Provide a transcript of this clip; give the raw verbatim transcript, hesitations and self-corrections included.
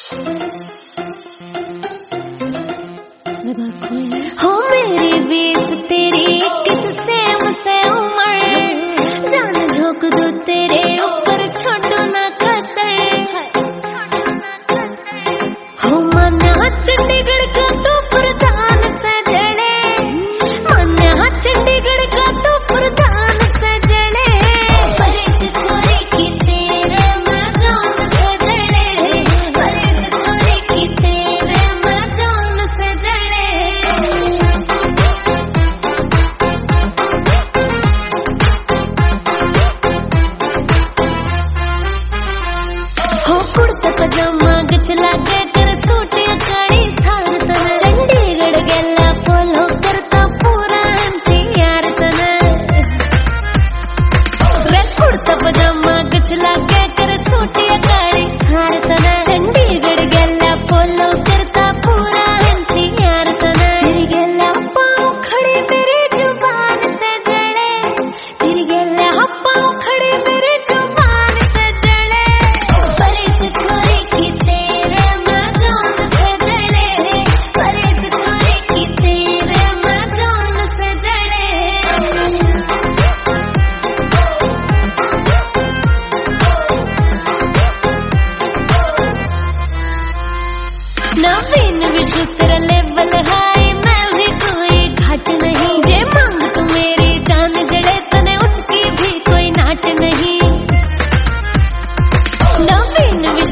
हो मेरी बीस तेरी इक्कीस सेम से उम्र, जान झोंक दूं तेरे ऊपर छोड़ो ना कसर। हो मान्या चंडीगढ़ का तो प्रधान से जड़े, मान्या चंडीगढ़ का तो प्रधान से जड़े। परेश छोरी की तेरे मैं जान से जड़े, परेश छोरी की तेरे मैं जान से जड़े। हो कुर्ता पजामा गचला के कर सूट अकाड़ी थार तना, चंडीगढ़ गेला फॉलो करता पूरा एनसीआर तना। रे कुर्ता पजामा गचला के कर सूट अकाड़ी थार तना, चंडीगढ़ गेला फॉलो करता पूरा एनसीआर तना। तेरी गेला पाँव खड़े मेरे जुबान से जड़े, तेरी गेला पाँव खड़े मेरे जुबान से जड़े। परेश छोरी की तेरे मैं जान से जड़े, परेश छोरी की तेरे मैं जान से जड़े। नवीन विश्व तेरा लेवल हाई, मैं भी कोई घाट नहीं। जे मांग तू मेरी जान जड़े तने उसकी भी कोई नाट नहीं। नवीन